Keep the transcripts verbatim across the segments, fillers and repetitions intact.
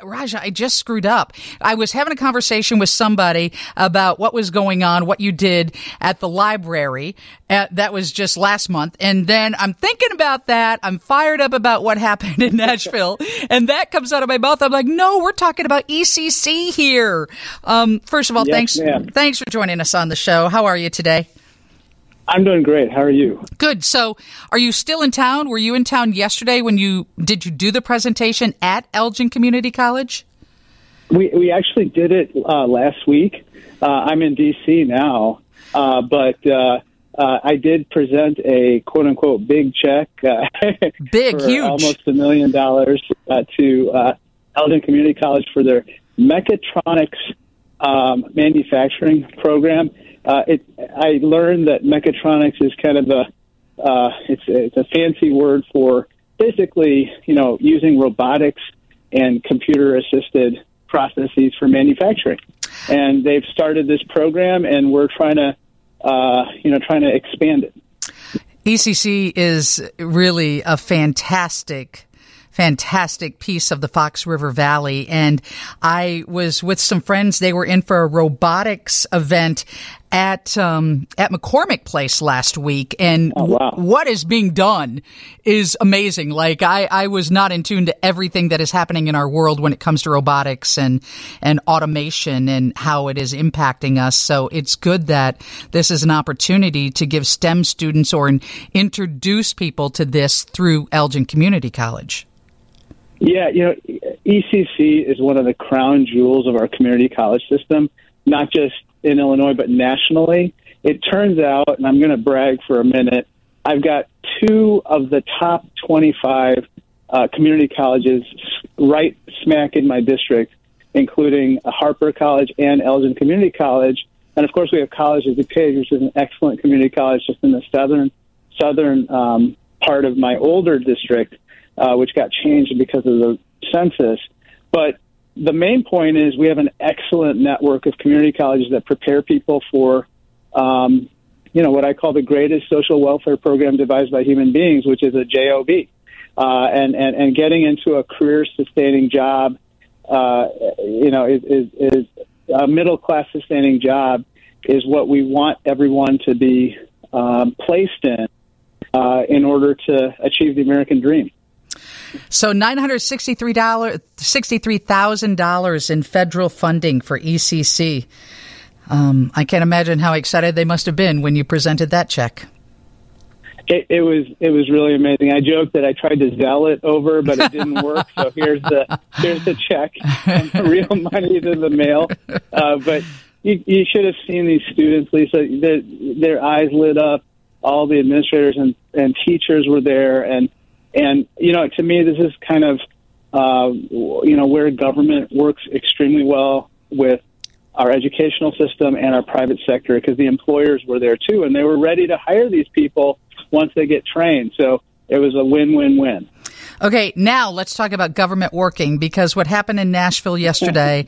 Raja, I just screwed up. I was having a conversation with somebody about what was going on, what you did at the library. At, that was just last month. And then I'm thinking about that. I'm fired up about what happened in Nashville. And that comes out of my mouth. I'm like, no, we're talking about E C C here. Um, first of all, yes, thanks, ma'am. thanks for joining us on the show. How are you today? I'm doing great. How are you? Good. So are you still in town? Were you in town yesterday when you did you do the presentation at Elgin Community College? We we actually did it uh, last week. Uh, I'm in D C now, uh, but uh, uh, I did present a quote unquote big check, uh, big, for huge, almost a million dollars uh, to uh, Elgin Community College for their mechatronics um, manufacturing program. Uh, it, I learned that mechatronics is kind of a uh, it's it's a fancy word for basically, you know, using robotics and computer assisted processes for manufacturing. And they've started this program, and we're trying to uh, you know trying to expand it. E C C is really a fantastic. Fantastic piece of the Fox River Valley. And I was with some friends. They were in for a robotics event at um, at McCormick Place last week. And oh, wow. w- what is being done is amazing. Like, I, I was not in tune to everything that is happening in our world when it comes to robotics and, and automation and how it is impacting us. So it's good that this is an opportunity to give STEM students or in, introduce people to this through Elgin Community College. Yeah, you know, E C C is one of the crown jewels of our community college system, not just in Illinois, but nationally. It turns out, and I'm going to brag for a minute, I've got two of the top twenty-five uh, community colleges right smack in my district, including Harper College and Elgin Community College. And, of course, we have College of DuPage, which is an excellent community college just in the southern, southern um, part of my older district. Uh, which got changed because of the census. But the main point is we have an excellent network of community colleges that prepare people for, um, you know, what I call the greatest social welfare program devised by human beings, which is a job. Uh, and, and, and getting into a career-sustaining job, uh, you know, is, is, is a middle-class sustaining job is what we want everyone to be um, placed in uh, in order to achieve the American dream. So nine hundred sixty-three thousand dollars in federal funding for E C C. Um, I can't imagine how excited they must have been when you presented that check. It, it was it was really amazing. I joked that I tried to Zelle it over, but it didn't work. So here's the here's the check, and the real money in the mail. Uh, but you, you should have seen these students, Lisa. Their, their eyes lit up. All the administrators and, and teachers were there, and. And, you know, to me, this is kind of, uh, you know, where government works extremely well with our educational system and our private sector, because the employers were there, too, and they were ready to hire these people once they get trained. So it was a win-win-win. Okay, now let's talk about government working, because what happened in Nashville yesterday,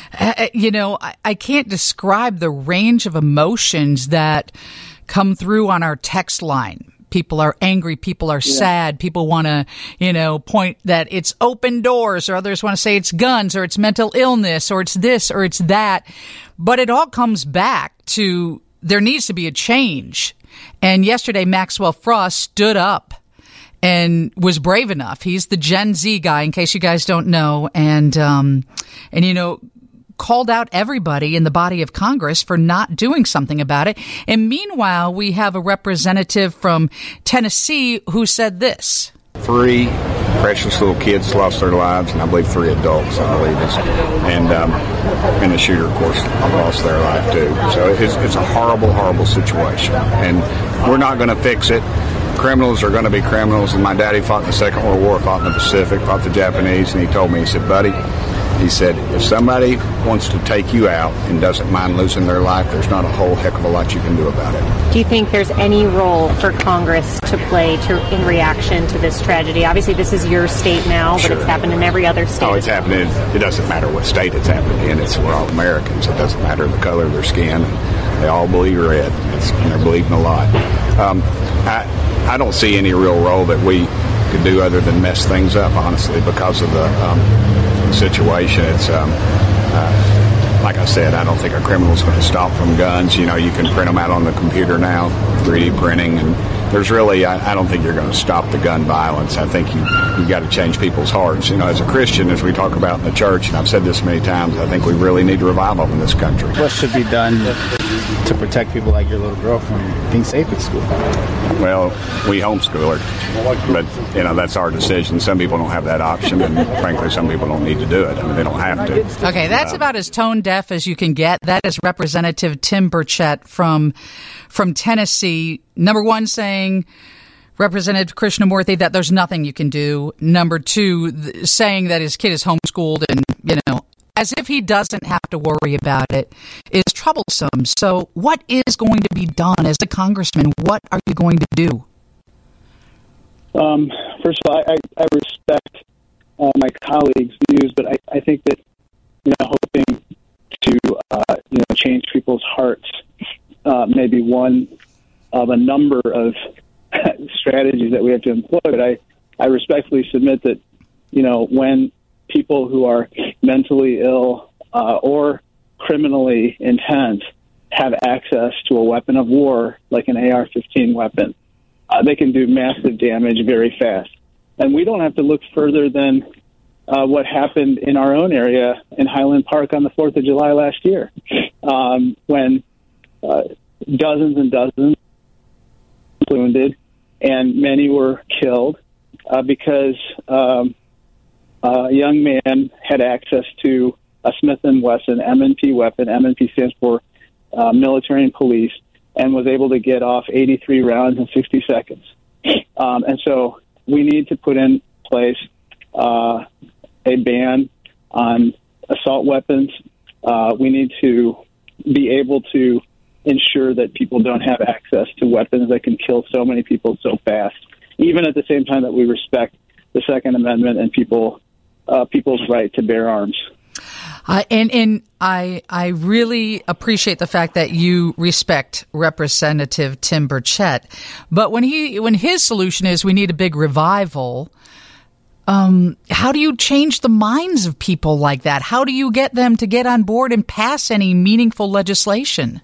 you know, I, I can't describe the range of emotions that come through on our text line. People are angry. People are yeah. sad. People want to, you know, point that it's open doors, or others want to say it's guns, or it's mental illness, or it's this, or it's that. But it all comes back to there needs to be a change. And yesterday, Maxwell Frost stood up and was brave enough. He's the Gen Z guy, in case you guys don't know. And, um, and, you know, called out everybody in the body of Congress for not doing something about it. And meanwhile, we have a representative from Tennessee who said this. Three precious little kids lost their lives, and I believe three adults, I believe it's, and um, and the shooter, of course, lost their life too. So it's, it's a horrible, horrible situation, and we're not going to fix it. Criminals are going to be criminals, and my daddy fought in the Second World War, fought in the Pacific, fought the Japanese, and he told me, he said, buddy, he said, if somebody wants to take you out and doesn't mind losing their life, there's not a whole heck of a lot you can do about it. Do you think there's any role for Congress to play to, in reaction to this tragedy? Obviously, this is your state now, but sure. It's happened in every other state. Oh, it's happening. It doesn't matter what state it's happening in. It's we're all Americans. It doesn't matter the color of their skin. They all believe red. It's, and they're believing a lot. Um, I, I don't see any real role that we could do other than mess things up, honestly, because of the um, important situation. It's um, uh, like I said, I don't think a criminal's going to stop from guns. You know, you can print them out on the computer now, three D printing, and there's really, I, I don't think you're going to stop the gun violence. I think you, you've got to change people's hearts. You know, as a Christian, as we talk about in the church, and I've said this many times, I think we really need revival in this country. What should be done to protect people like your little girl from being safe at school? Well, we homeschool her, but, you know, that's our decision. Some people don't have that option, and frankly, some people don't need to do it. I mean, they don't have to. Okay, that's uh, about as tone deaf as you can get. That is Representative Tim Burchett from from Tennessee. Number one, saying, Representative Krishnamurthy, that there's nothing you can do. Number two, th- saying that his kid is homeschooled and, you know, as if he doesn't have to worry about it, is troublesome. So what is going to be done as a congressman? What are you going to do? Um, first of all, I, I respect uh, my colleagues' views, but I, I think that, you know, hoping to, uh, you know, change people's hearts uh, may be one of a number of strategies that we have to employ. But I, I respectfully submit that, you know, when people who are mentally ill uh, or criminally intent have access to a weapon of war like an A R fifteen weapon, uh, they can do massive damage very fast. And we don't have to look further than uh, what happened in our own area in Highland Park on the fourth of July last year, um, when uh, dozens and dozens were wounded and many were killed uh, because um, a young man had access to a Smith and Wesson M and P weapon. M and P stands for uh, military and police, and was able to get off eighty-three rounds in sixty seconds. Um, and so we need to put in place uh, a ban on assault weapons. Uh, we need to be able to ensure that people don't have access to weapons that can kill so many people so fast, even at the same time that we respect the Second Amendment and people uh, people's right to bear arms. Uh, and and I I really appreciate the fact that you respect Representative Tim Burchett, but when he when his solution is we need a big revival, um, how do you change the minds of people like that? How do you get them to get on board and pass any meaningful legislation?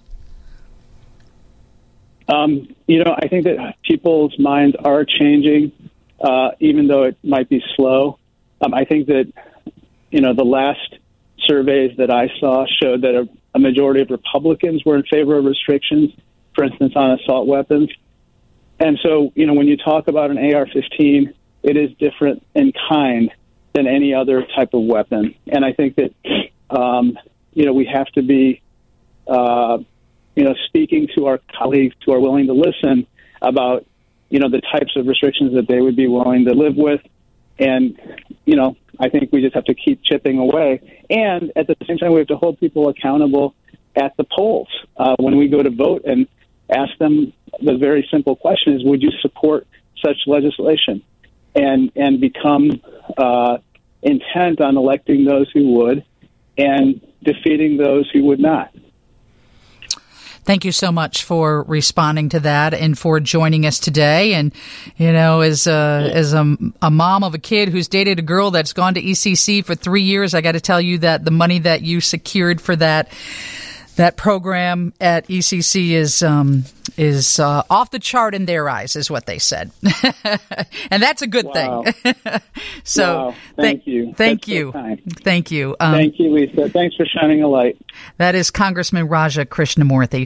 Um, you know, I think that people's minds are changing, uh, even though it might be slow. Um, I think that, you know, the last surveys that I saw showed that a, a majority of Republicans were in favor of restrictions, for instance, on assault weapons. And so, you know, when you talk about an A R fifteen, it is different in kind than any other type of weapon. And I think that, um, you know, we have to be, uh, you know, speaking to our colleagues who are willing to listen about, you know, the types of restrictions that they would be willing to live with. And, you know, I think we just have to keep chipping away. And at the same time, we have to hold people accountable at the polls. Uh, when we go to vote and ask them the very simple question is, would you support such legislation? And, and become uh, intent on electing those who would and defeating those who would not. Thank you so much for responding to that and for joining us today. And, you know, as a, as a, a mom of a kid who's dated a girl that's gone to E C C for three years, I got to tell you that the money that you secured for that that program at E C C is um, is uh, off the chart in their eyes, is what they said, and that's a good wow. thing. so, wow. thank th- you, thank that's you, so thank you, um, thank you, Lisa. Thanks for shining a light. That is Congressman Raja Krishnamurthy.